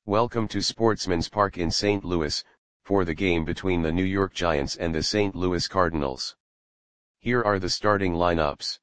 Welcome to Sportsman's Park in St. Louis, for the game between the New York Giants and the St. Louis Cardinals. Here are the starting lineups.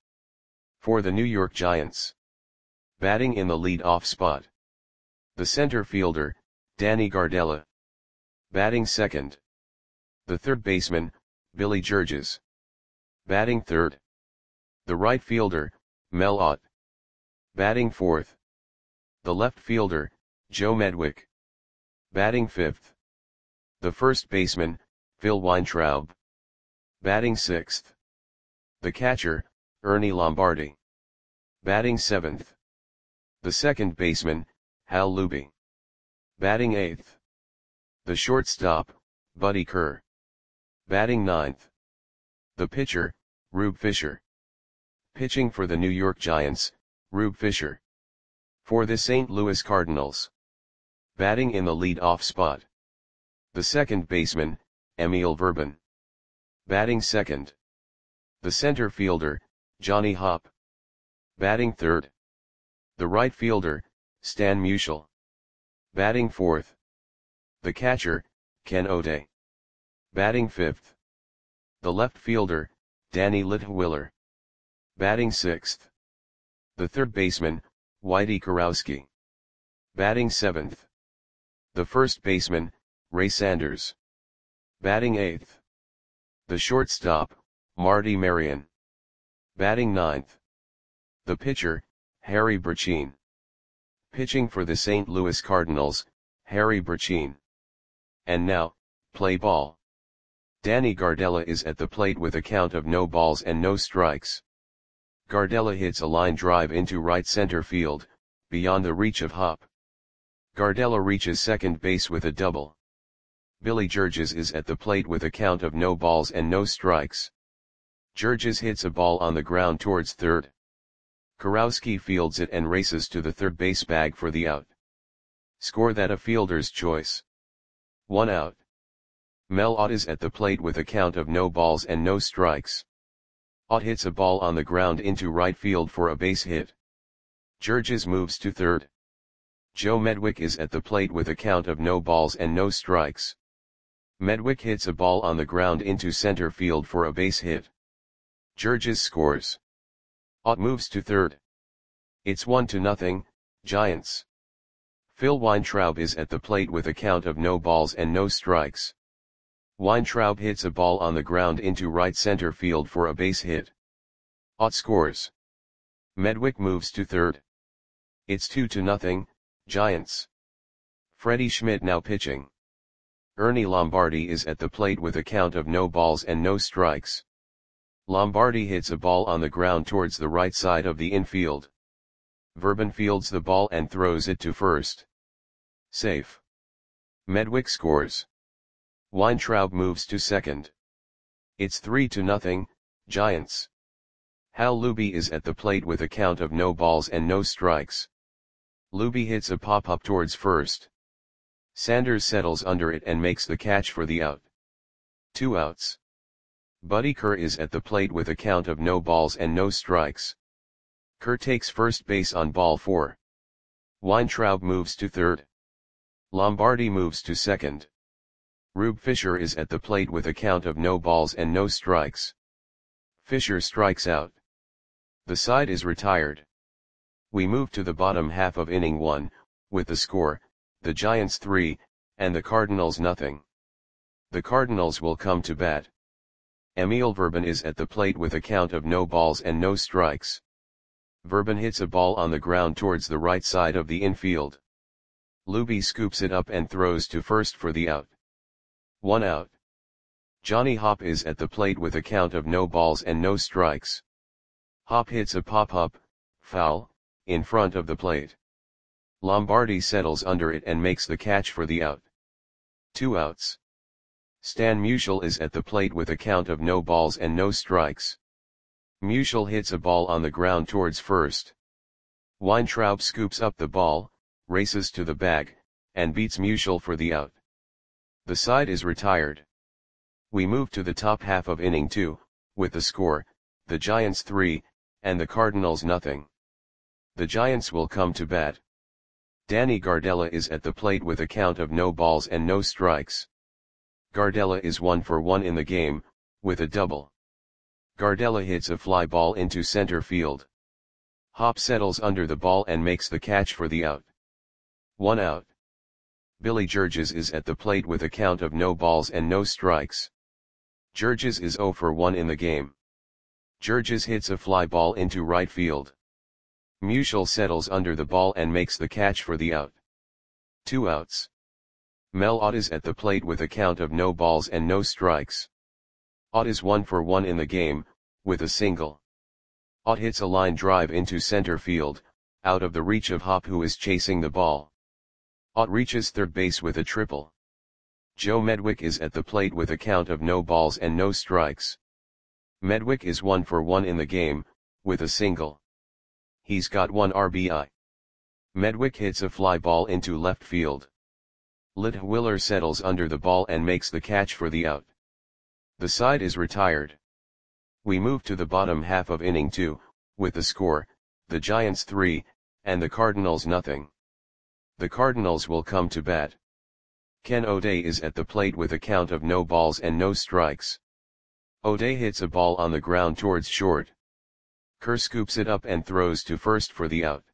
For the New York Giants. Batting in the lead-off spot. The center fielder, Danny Gardella. Batting second. The third baseman, Billy Georges. Batting third. The right fielder, Mel Ott. Batting fourth. The left fielder, Joe Medwick. Batting fifth. The first baseman, Phil Weintraub. Batting sixth. The catcher, Ernie Lombardi. Batting seventh. The second baseman, Hal Luby. Batting eighth. The shortstop, Buddy Kerr. Batting ninth. The pitcher, Rube Fisher. Pitching for the New York Giants, Rube Fisher. For the St. Louis Cardinals. Batting in the lead-off spot. The second baseman, Emil Verban. Batting second. The center fielder, Johnny Hopp. Batting third. The right fielder, Stan Musial. Batting fourth. The catcher, Ken O'Day. Batting fifth. The left fielder, Danny Litwiller. Batting sixth. The third baseman, Whitey Kurowski. Batting seventh. The first baseman, Ray Sanders. Batting eighth. The shortstop, Marty Marion. Batting ninth. The pitcher, Harry Burcheen. Pitching for the St. Louis Cardinals, Harry Burcheen. And now, play ball. Danny Gardella is at the plate with a count of no balls and no strikes. Gardella hits a line drive into right center field, beyond the reach of Hopp. Gardella reaches second base with a double. Billy Georges is at the plate with a count of no balls and no strikes. Georges hits a ball on the ground towards third. Kurowski fields it and races to the third base bag for the out. Score that a fielder's choice. 1 out. Mel Ott is at the plate with a count of no balls and no strikes. Ott hits a ball on the ground into right field for a base hit. Georges moves to third. Joe Medwick is at the plate with a count of no balls and no strikes. Medwick hits a ball on the ground into center field for a base hit. Georges scores. Ott moves to third. It's 1-0, Giants. Phil Weintraub is at the plate with a count of no balls and no strikes. Weintraub hits a ball on the ground into right center field for a base hit. Ott scores. Medwick moves to third. It's 2-0, Giants. Freddie Schmidt now pitching. Ernie Lombardi is at the plate with a count of no balls and no strikes. Lombardi hits a ball on the ground towards the right side of the infield. Verban fields the ball and throws it to first. Safe. Medwick scores. Weintraub moves to second. It's 3-0, Giants. Hal Luby is at the plate with a count of no balls and no strikes. Luby hits a pop-up towards first. Sanders settles under it and makes the catch for the out. 2 outs. Buddy Kerr is at the plate with a count of no balls and no strikes. Kerr takes first base on ball 4. Weintraub moves to third. Lombardi moves to second. Rube Fisher is at the plate with a count of no balls and no strikes. Fisher strikes out. The side is retired. We move to the bottom half of inning 1, with the score, the Giants 3, and the Cardinals 0. The Cardinals will come to bat. Emil Verban is at the plate with a count of no balls and no strikes. Verban hits a ball on the ground towards the right side of the infield. Luby scoops it up and throws to first for the out. 1 out. Johnny Hopp is at the plate with a count of no balls and no strikes. Hopp hits a pop-up, foul, in front of the plate. Lombardi settles under it and makes the catch for the out. 2 outs. Stan Musial is at the plate with a count of no balls and no strikes. Musial hits a ball on the ground towards first. Weintraub scoops up the ball, races to the bag, and beats Musial for the out. The side is retired. We move to the top half of inning 2, with the score, the Giants 3, and the Cardinals 0. The Giants will come to bat. Danny Gardella is at the plate with a count of no balls and no strikes. Gardella is 1 for 1 in the game, with a double. Gardella hits a fly ball into center field. Hop settles under the ball and makes the catch for the out. 1 out. Billy Georges is at the plate with a count of no balls and no strikes. Georges is 0 for 1 in the game. Georges hits a fly ball into right field. Musial settles under the ball and makes the catch for the out. 2 outs. Mel Ott is at the plate with a count of no balls and no strikes. Ott is 1 for 1 in the game, with a single. Ott hits a line drive into center field, out of the reach of Hop, who is chasing the ball. Ott reaches third base with a triple. Joe Medwick is at the plate with a count of no balls and no strikes. Medwick is 1 for 1 in the game, with a single. He's got 1 RBI. Medwick hits a fly ball into left field. Litwiller settles under the ball and makes the catch for the out. The side is retired. We move to the bottom half of inning 2, with the score, the Giants 3, and the Cardinals nothing. The Cardinals will come to bat. Ken O'Day is at the plate with a count of no balls and no strikes. O'Day hits a ball on the ground towards short. Kerr scoops it up and throws to first for the out.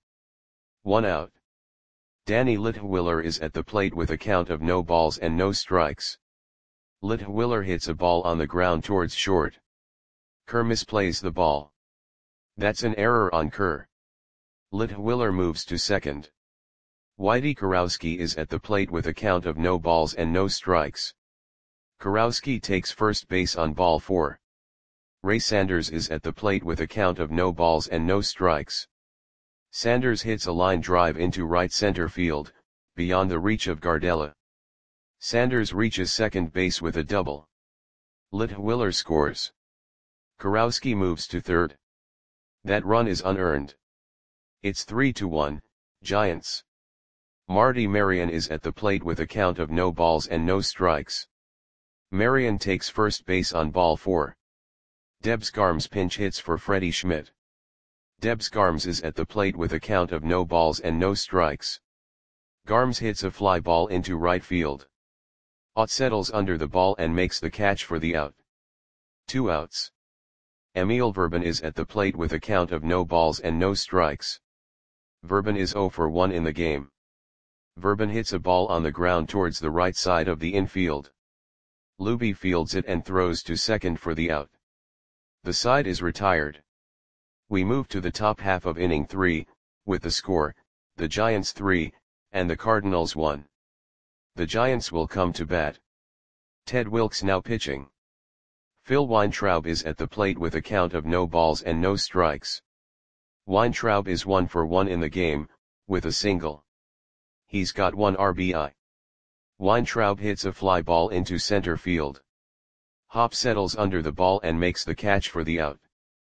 1 out. Danny Litwiller is at the plate with a count of no balls and no strikes. Litwiller hits a ball on the ground towards short. Kerr misplays the ball. That's an error on Kerr. Litwiller moves to second. Whitey Kurowski is at the plate with a count of no balls and no strikes. Kurowski takes first base on ball 4. Ray Sanders is at the plate with a count of no balls and no strikes. Sanders hits a line drive into right center field, beyond the reach of Gardella. Sanders reaches second base with a double. Litwiller scores. Kurowski moves to third. That run is unearned. It's 3-1, Giants. Marty Marion is at the plate with a count of no balls and no strikes. Marion takes first base on ball 4. Debs Garms pinch hits for Freddie Schmidt. Debs Garms is at the plate with a count of no balls and no strikes. Garms hits a fly ball into right field. Ott settles under the ball and makes the catch for the out. 2 outs. Emil Verban is at the plate with a count of no balls and no strikes. Verban is 0 for 1 in the game. Verban hits a ball on the ground towards the right side of the infield. Luby fields it and throws to second for the out. The side is retired. We move to the top half of inning 3, with the score, the Giants 3, and the Cardinals 1. The Giants will come to bat. Ted Wilks now pitching. Phil Weintraub is at the plate with a count of no balls and no strikes. Weintraub is 1 for 1 in the game, with a single. He's got 1 RBI. Weintraub hits a fly ball into center field. Hop settles under the ball and makes the catch for the out.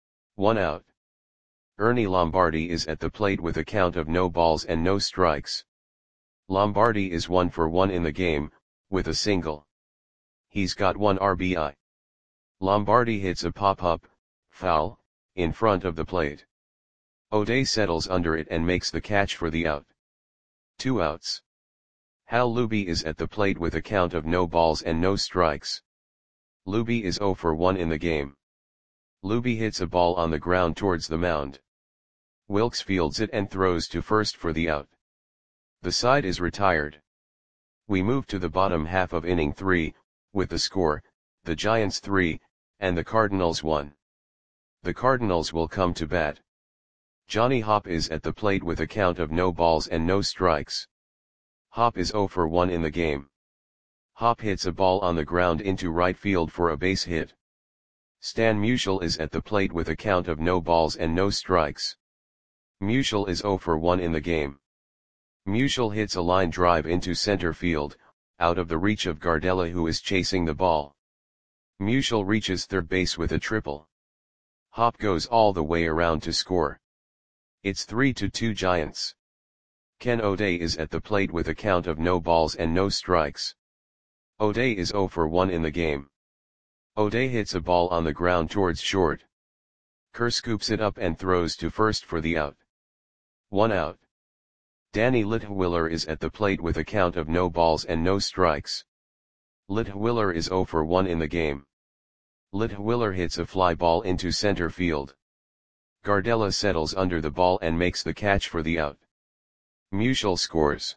1 out. Ernie Lombardi is at the plate with a count of no balls and no strikes. Lombardi is 1 for 1 in the game, with a single. He's got 1 RBI. Lombardi hits a pop-up, foul, in front of the plate. O'Day settles under it and makes the catch for the out. 2 outs. Hal Luby is at the plate with a count of no balls and no strikes. Luby is 0 for 1 in the game. Luby hits a ball on the ground towards the mound. Wilks fields it and throws to first for the out. The side is retired. We move to the bottom half of inning 3, with the score, the Giants 3, and the Cardinals 1. The Cardinals will come to bat. Johnny Hop is at the plate with a count of no balls and no strikes. Hop is 0 for 1 in the game. Hop hits a ball on the ground into right field for a base hit. Stan Musial is at the plate with a count of no balls and no strikes. Musial is 0 for 1 in the game. Musial hits a line drive into center field, out of the reach of Gardella, who is chasing the ball. Musial reaches third base with a triple. Hop goes all the way around to score. It's 3-2 Giants. Ken O'Day is at the plate with a count of no balls and no strikes. O'Day is 0 for 1 in the game. O'Day hits a ball on the ground towards short. Kerr scoops it up and throws to first for the out. 1 out. Danny Litwiller is at the plate with a count of no balls and no strikes. Litwiller is 0 for 1 in the game. Litwiller hits a fly ball into center field. Gardella settles under the ball and makes the catch for the out. Musial scores.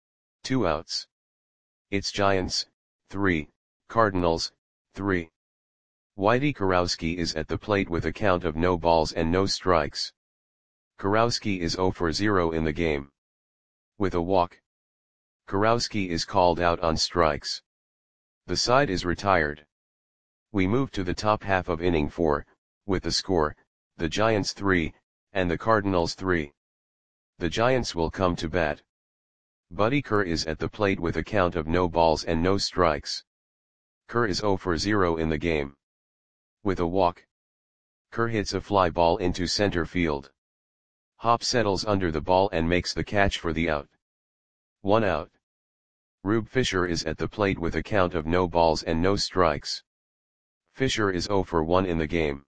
2 outs. It's Giants, 3, Cardinals, 3. Whitey Kurowski is at the plate with a count of no balls and no strikes. Kurowski is 0 for 0 in the game. With a walk. Kurowski is called out on strikes. The side is retired. We move to the top half of inning 4, with the score, the Giants 3, and the Cardinals 3. The Giants will come to bat. Buddy Kerr is at the plate with a count of no balls and no strikes. Kerr is 0 for 0 in the game. With a walk. Kerr hits a fly ball into center field. Hop settles under the ball and makes the catch for the out. 1 out. Rube Fisher is at the plate with a count of no balls and no strikes. Fisher is 0 for 1 in the game.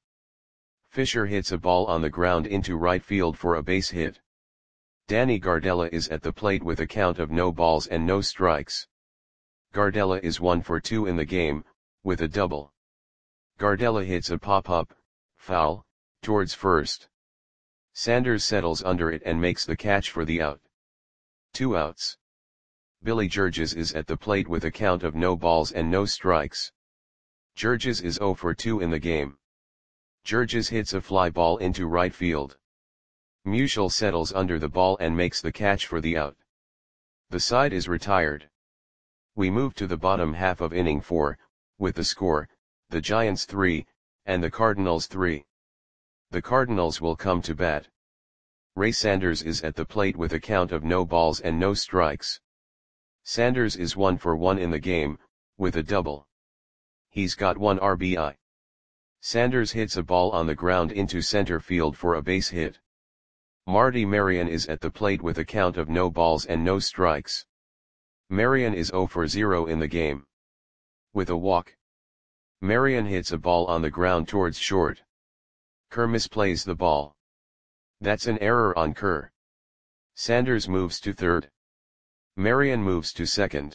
Fisher hits a ball on the ground into right field for a base hit. Danny Gardella is at the plate with a count of no balls and no strikes. Gardella is 1 for 2 in the game, with a double. Gardella hits a pop-up, foul, towards first. Sanders settles under it and makes the catch for the out. 2 outs. Billy Georges is at the plate with a count of no balls and no strikes. Georges is 0 for 2 in the game. Georges hits a fly ball into right field. Musial settles under the ball and makes the catch for the out. The side is retired. We move to the bottom half of inning 4, with the score, the Giants 3, and the Cardinals 3. The Cardinals will come to bat. Ray Sanders is at the plate with a count of no balls and no strikes. Sanders is 1 for 1 in the game, with a double. He's got 1 RBI. Sanders hits a ball on the ground into center field for a base hit. Marty Marion is at the plate with a count of no balls and no strikes. Marion is 0 for 0 in the game. With a walk. Marion hits a ball on the ground towards short. Kerr misplays the ball. That's an error on Kerr. Sanders moves to third. Marion moves to second.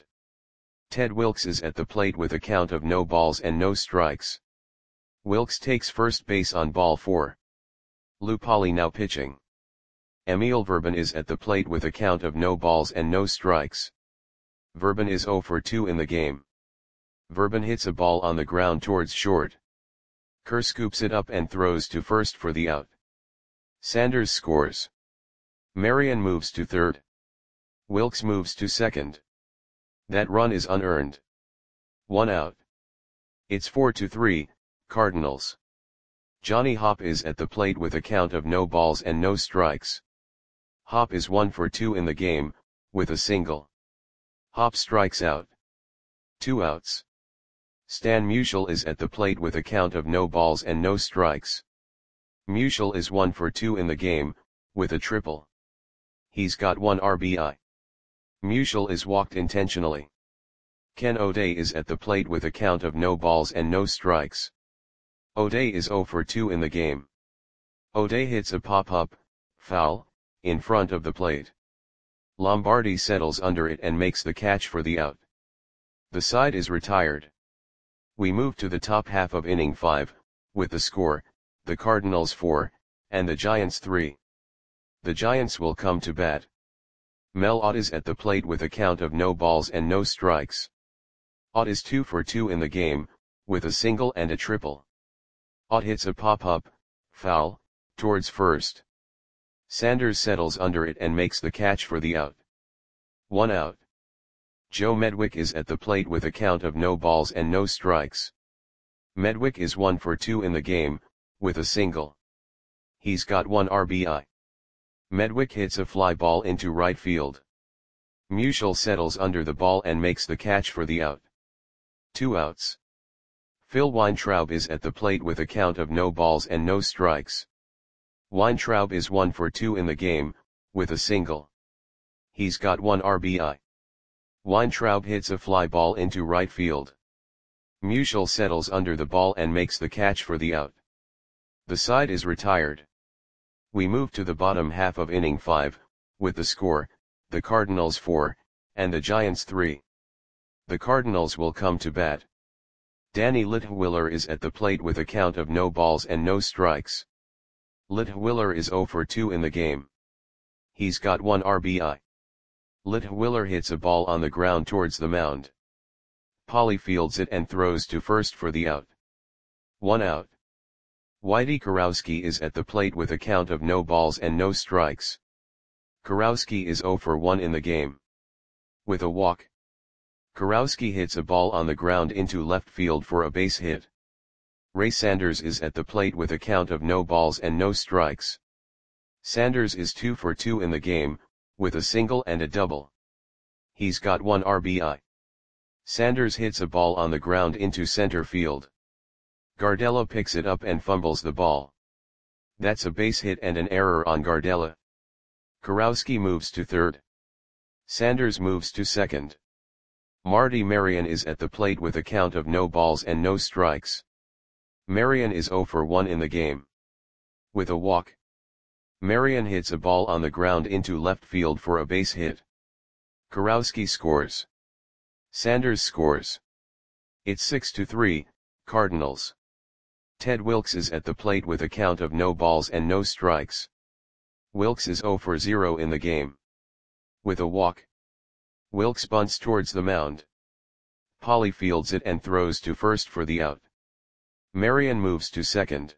Ted Wilkes is at the plate with a count of no balls and no strikes. Wilkes takes first base on ball 4. Lou Polly now pitching. Emil Verban is at the plate with a count of no balls and no strikes. Verban is 0 for 2 in the game. Verban hits a ball on the ground towards short. Kerr scoops it up and throws to first for the out. Sanders scores. Marion moves to third. Wilkes moves to second. That run is unearned. 1 out. It's 4-3, Cardinals. Johnny Hopp is at the plate with a count of no balls and no strikes. Hopp is 1 for 2 in the game, with a single. Hopp strikes out. 2 outs. Stan Musial is at the plate with a count of no balls and no strikes. Musial is 1 for 2 in the game, with a triple. He's got 1 RBI. Musial is walked intentionally. Ken O'Day is at the plate with a count of no balls and no strikes. O'Day is 0 for 2 in the game. O'Day hits a pop-up, foul, in front of the plate. Lombardi settles under it and makes the catch for the out. The side is retired. We move to the top half of inning 5, with the score, the Cardinals 4, and the Giants 3. The Giants will come to bat. Mel Ott is at the plate with a count of no balls and no strikes. Ott is 2 for 2 in the game, with a single and a triple. Ott hits a pop-up, foul, towards first. Sanders settles under it and makes the catch for the out. 1 out. Joe Medwick is at the plate with a count of no balls and no strikes. Medwick is 1 for 2 in the game, with a single. He's got 1 RBI. Medwick hits a fly ball into right field. Musial settles under the ball and makes the catch for the out. 2 outs. Phil Weintraub is at the plate with a count of no balls and no strikes. Weintraub is 1 for 2 in the game, with a single. He's got 1 RBI. Weintraub hits a fly ball into right field. Musial settles under the ball and makes the catch for the out. The side is retired. We move to the bottom half of inning 5, with the score, the Cardinals 4, and the Giants 3. The Cardinals will come to bat. Danny Litwiller is at the plate with a count of no balls and no strikes. Litwiller is 0 for 2 in the game. He's got 1 RBI. Litwiller hits a ball on the ground towards the mound. Polly fields it and throws to first for the out. 1 out. Whitey Kurowski is at the plate with a count of no balls and no strikes. Kurowski is 0 for 1 in the game. With a walk. Kurowski hits a ball on the ground into left field for a base hit. Ray Sanders is at the plate with a count of no balls and no strikes. Sanders is 2 for 2 in the game, with a single and a double. He's got 1 RBI. Sanders hits a ball on the ground into center field. Gardella picks it up and fumbles the ball. That's a base hit and an error on Gardella. Kurowski moves to third. Sanders moves to second. Marty Marion is at the plate with a count of no balls and no strikes. Marion is 0 for 1 in the game. With a walk. Marion hits a ball on the ground into left field for a base hit. Kurowski scores. Sanders scores. It's 6-3, Cardinals. Ted Wilkes is at the plate with a count of no balls and no strikes. Wilkes is 0 for 0 in the game. With a walk. Wilkes bunts towards the mound. Polly fields it and throws to first for the out. Marion moves to second.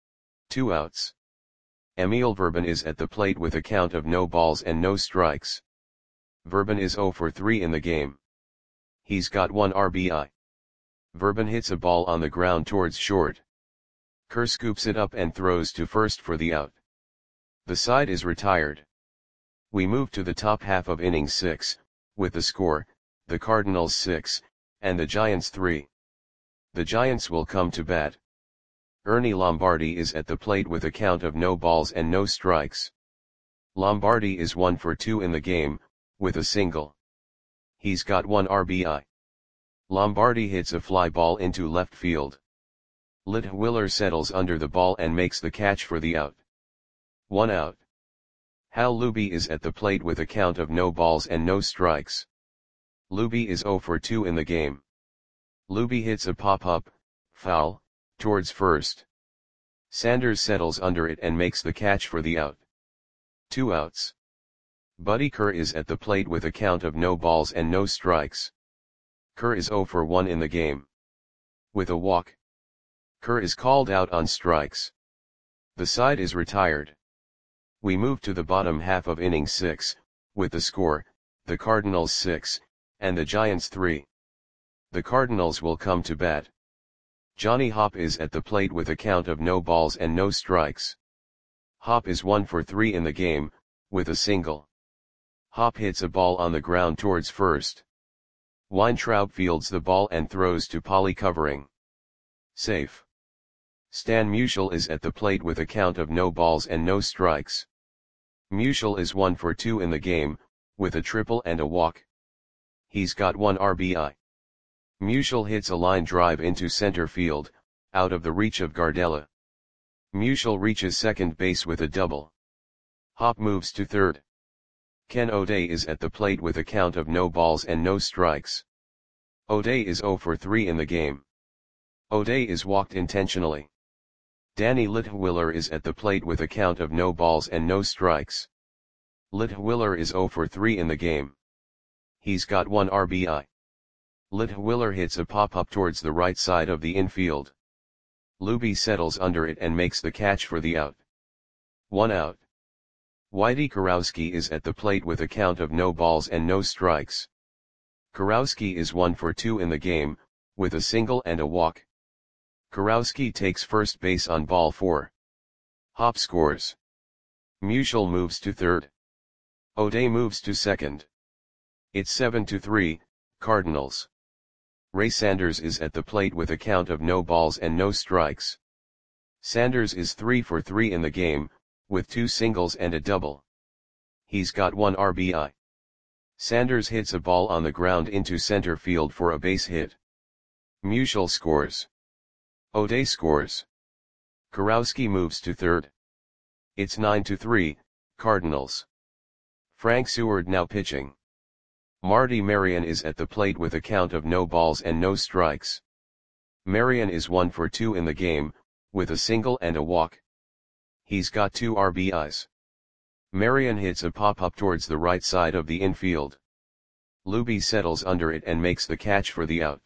2 outs. Emil Verban is at the plate with a count of no balls and no strikes. Verban is 0 for 3 in the game. He's got 1 RBI. Verban hits a ball on the ground towards short. Kerr scoops it up and throws to first for the out. The side is retired. We move to the top half of inning 6, with the score, the Cardinals 6, and the Giants 3. The Giants will come to bat. Ernie Lombardi is at the plate with a count of no balls and no strikes. Lombardi is 1 for 2 in the game, with a single. He's got 1 RBI. Lombardi hits a fly ball into left field. Litwiller settles under the ball and makes the catch for the out. 1 out. Hal Luby is at the plate with a count of no balls and no strikes. Luby is 0 for 2 in the game. Luby hits a pop-up, foul, towards first. Sanders settles under it and makes the catch for the out. 2 outs. Buddy Kerr is at the plate with a count of no balls and no strikes. Kerr is 0 for 1 in the game. With a walk. Kerr is called out on strikes. The side is retired. We move to the bottom half of inning 6, with the score, the Cardinals 6, and the Giants 3. The Cardinals will come to bat. Johnny Hopp is at the plate with a count of no balls and no strikes. Hopp is 1 for 3 in the game, with a single. Hopp hits a ball on the ground towards first. Weintraub fields the ball and throws to Polly covering. Safe. Stan Musial is at the plate with a count of no balls and no strikes. Musial is 1 for 2 in the game, with a triple and a walk. He's got 1 RBI. Musial hits a line drive into center field, out of the reach of Gardella. Musial reaches second base with a double. Hopp moves to third. Ken O'Day is at the plate with a count of no balls and no strikes. O'Day is 0 for 3 in the game. O'Day is walked intentionally. Danny Litwiller is at the plate with a count of no balls and no strikes. Litwiller is 0 for 3 in the game. He's got 1 RBI. Litwiller hits a pop-up towards the right side of the infield. Luby settles under it and makes the catch for the out. 1 out. Whitey Kurowski is at the plate with a count of no balls and no strikes. Kurowski is 1 for 2 in the game, with a single and a walk. Kurowski takes first base on ball 4. Hopp scores. Musial moves to third. O'Day moves to second. It's 7-3, Cardinals. Ray Sanders is at the plate with a count of no balls and no strikes. Sanders is 3 for 3 in the game, with 2 singles and a double. He's got 1 RBI. Sanders hits a ball on the ground into center field for a base hit. Musial scores. O'Day scores. Kurowski moves to third. It's 9-3, Cardinals. Frank Seward now pitching. Marty Marion is at the plate with a count of no balls and no strikes. Marion is 1 for 2 in the game, with a single and a walk. He's got 2 RBIs. Marion hits a pop-up towards the right side of the infield. Luby settles under it and makes the catch for the out.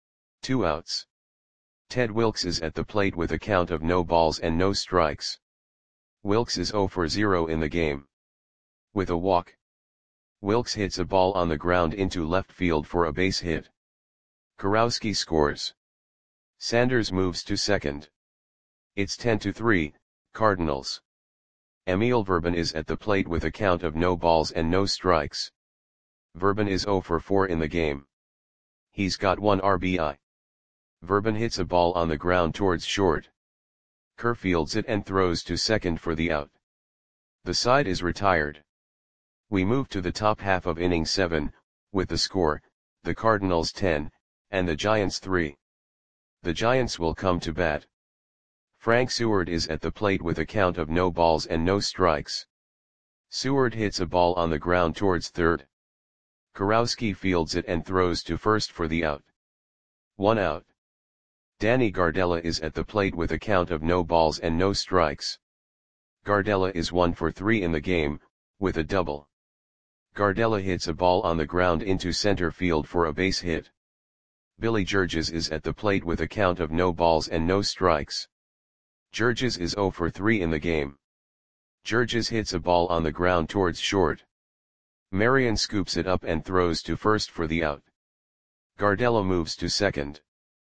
2 outs. Ted Wilkes is at the plate with a count of no balls and no strikes. Wilkes is 0 for 0 in the game. With a walk. Wilkes hits a ball on the ground into left field for a base hit. Kurowski scores. Sanders moves to second. It's 10-3, Cardinals. Emil Verban is at the plate with a count of no balls and no strikes. Verban is 0 for 4 in the game. He's got 1 RBI. Verban hits a ball on the ground towards short. Kerr fields it and throws to second for the out. The side is retired. We move to the top half of inning 7, with the score, the Cardinals 10, and the Giants 3. The Giants will come to bat. Frank Seward is at the plate with a count of no balls and no strikes. Seward hits a ball on the ground towards third. Kurowski fields it and throws to first for the out. 1 out. Danny Gardella is at the plate with a count of no balls and no strikes. Gardella is 1 for 3 in the game, with a double. Gardella hits a ball on the ground into center field for a base hit. Billy Georges is at the plate with a count of no balls and no strikes. Georges is 0 for 3 in the game. Georges hits a ball on the ground towards short. Marion scoops it up and throws to first for the out. Gardella moves to second.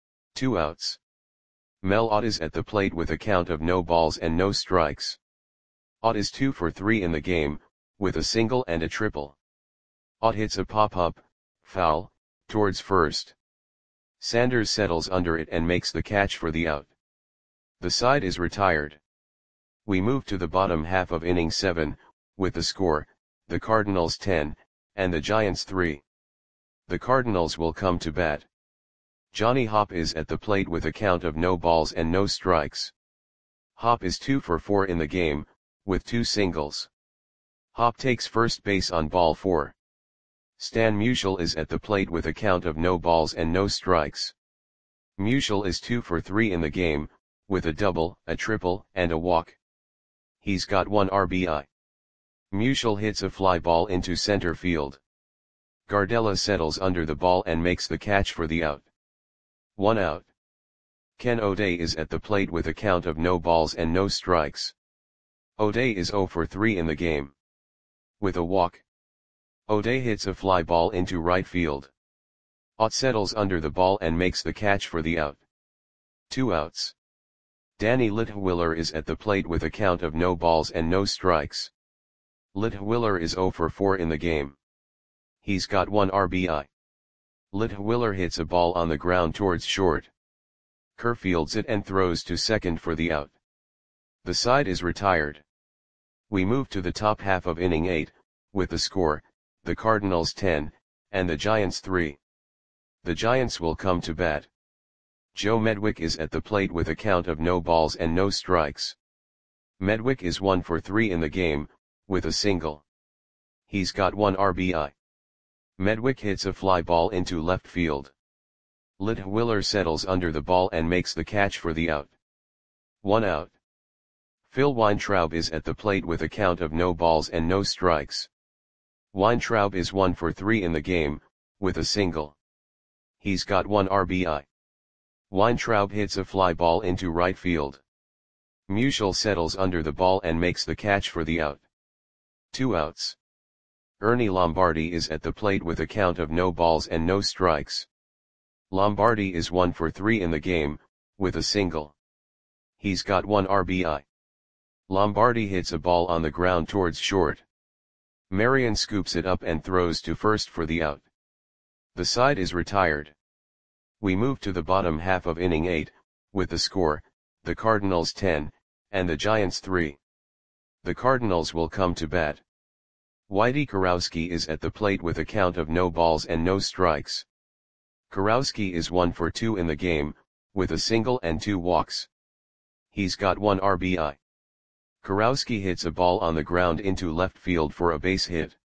2 outs. Mel Ott is at the plate with a count of no balls and no strikes. Ott is 2 for 3 in the game, with a single and a triple. Ott hits a pop-up, foul, towards first. Sanders settles under it and makes the catch for the out. The side is retired. We move to the bottom half of inning 7, with the score, the Cardinals 10, and the Giants 3. The Cardinals will come to bat. Johnny Hopp is at the plate with a count of no balls and no strikes. Hopp is 2 for 4 in the game, with 2 singles. Hopp takes first base on ball 4. Stan Musial is at the plate with a count of no balls and no strikes. Musial is 2 for 3 in the game, with a double, a triple, and a walk. He's got 1 RBI. Musial hits a fly ball into center field. Gardella settles under the ball and makes the catch for the out. 1 out. Ken O'Day is at the plate with a count of no balls and no strikes. O'Day is 0 for 3 in the game. With a walk. O'Day hits a fly ball into right field. Ott settles under the ball and makes the catch for the out. 2 outs. Danny Litwiller is at the plate with a count of no balls and no strikes. Litwiller is 0 for 4 in the game. He's got 1 RBI. Litwiller hits a ball on the ground towards short. Kerr fields it and throws to second for the out. The side is retired. We move to the top half of inning 8, with the score, the Cardinals 10, and the Giants 3. The Giants will come to bat. Joe Medwick is at the plate with a count of no balls and no strikes. Medwick is 1 for 3 in the game, with a single. He's got 1 RBI. Medwick hits a fly ball into left field. Litwiller settles under the ball and makes the catch for the out. 1 out. Phil Weintraub is at the plate with a count of no balls and no strikes. Weintraub is 1 for 3 in the game, with a single. He's got 1 RBI. Weintraub hits a fly ball into right field. Musial settles under the ball and makes the catch for the out. 2 outs. Ernie Lombardi is at the plate with a count of no balls and no strikes. Lombardi is 1 for 3 in the game, with a single. He's got 1 RBI. Lombardi hits a ball on the ground towards short. Marion scoops it up and throws to first for the out. The side is retired. We move to the bottom half of inning 8, with the score, the Cardinals 10, and the Giants 3. The Cardinals will come to bat. Whitey Kurowski is at the plate with a count of no balls and no strikes. Kurowski is 1 for 2 in the game, with a single and 2 walks. He's got 1 RBI. Kurowski hits a ball on the ground into left field for a base hit.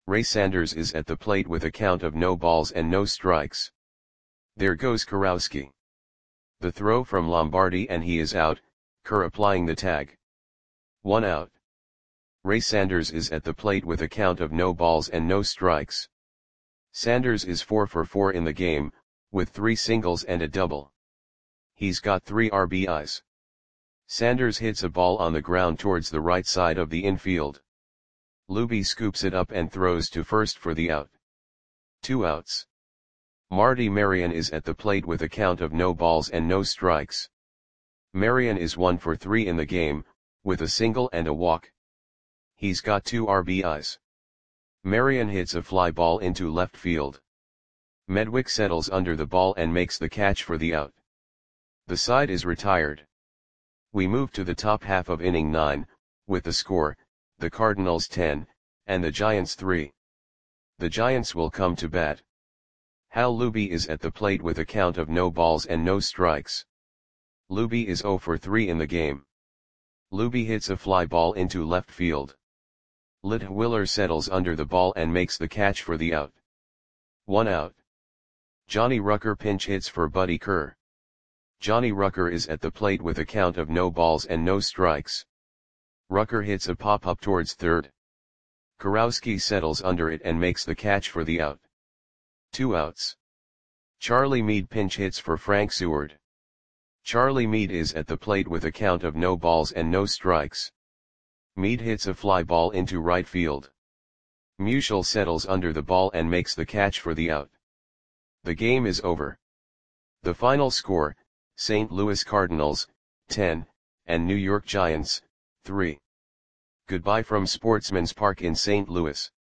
Ray Sanders is at the plate with a count of no balls and no strikes. There goes Kurowski. The throw from Lombardi and he is out, Kerr applying the tag. 1 out. Ray Sanders is at the plate with a count of no balls and no strikes. Sanders is 4 for 4 in the game, with 3 singles and a double. He's got 3 RBIs. Sanders hits a ball on the ground towards the right side of the infield. Luby scoops it up and throws to first for the out. 2 outs. Marty Marion is at the plate with a count of no balls and no strikes. Marion is 1 for 3 in the game, with a single and a walk. He's got 2 RBIs. Marion hits a fly ball into left field. Medwick settles under the ball and makes the catch for the out. The side is retired. We move to the top half of inning 9, with the score, the Cardinals 10, and the Giants 3. The Giants will come to bat. Hal Luby is at the plate with a count of no balls and no strikes. Luby is 0 for 3 in the game. Luby hits a fly ball into left field. Litwiller settles under the ball and makes the catch for the out. 1 out. Johnny Rucker pinch hits for Buddy Kerr. Johnny Rucker is at the plate with a count of no balls and no strikes. Rucker hits a pop-up towards third. Kurowski settles under it and makes the catch for the out. 2 outs. Charlie Meade pinch hits for Frank Seward. Charlie Meade is at the plate with a count of no balls and no strikes. Meade hits a fly ball into right field. Musial settles under the ball and makes the catch for the out. The game is over. The final score, St. Louis Cardinals, 10, and New York Giants, 3. Goodbye from Sportsman's Park in St. Louis.